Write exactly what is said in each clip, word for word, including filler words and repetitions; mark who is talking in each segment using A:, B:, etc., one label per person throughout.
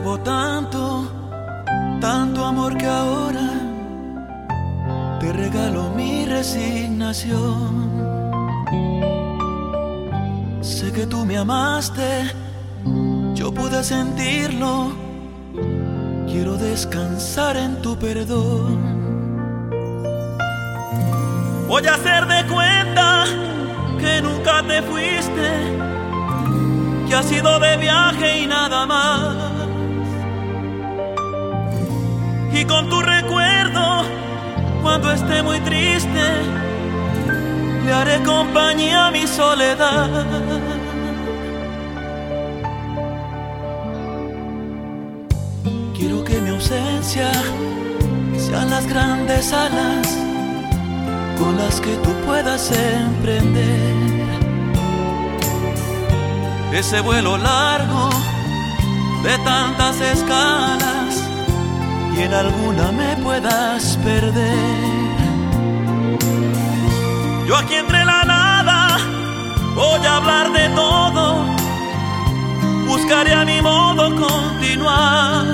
A: debo tanto, tanto amor que ahora te regalo mi resignación. Sé que tú me amaste, yo pude sentirlo. Quiero descansar en tu perdón. Voy a hacer de cuenta que nunca te fuiste, que has ido de viaje y nada más. Y con tu recuerdo, cuando esté muy triste, le haré compañía a mi soledad. Quiero que mi ausencia sean las grandes alas con las que tú puedas emprender ese vuelo largo de tantas escalas y en alguna me puedas perder. Yo aquí entre la nada voy a hablar de todo, buscaré a mi modo continuar,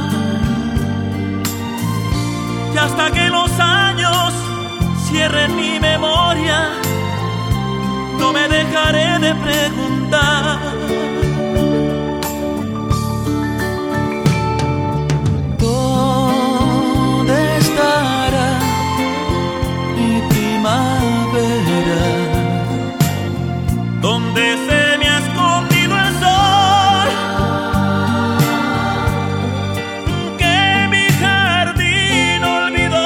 A: y hasta que los años cierren mi memoria, no me dejaré de preguntar. ¿Dónde estará mi primavera? ¿Dónde se me ha escondido el sol que mi jardín olvidó?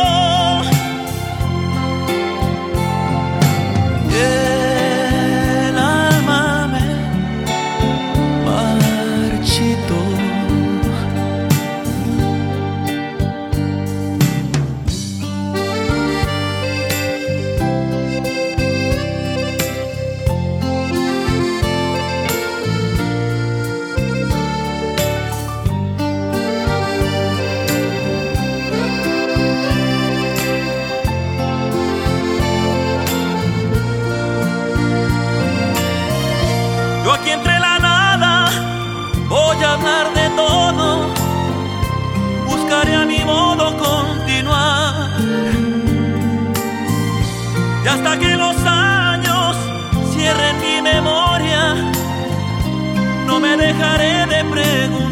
A: El alma me marchitó. Yo aquí entre la nada voy a hablar de todo, buscaré a mi modo continuar, y hasta que los años cierren mi memoria, no me dejaré de preguntar.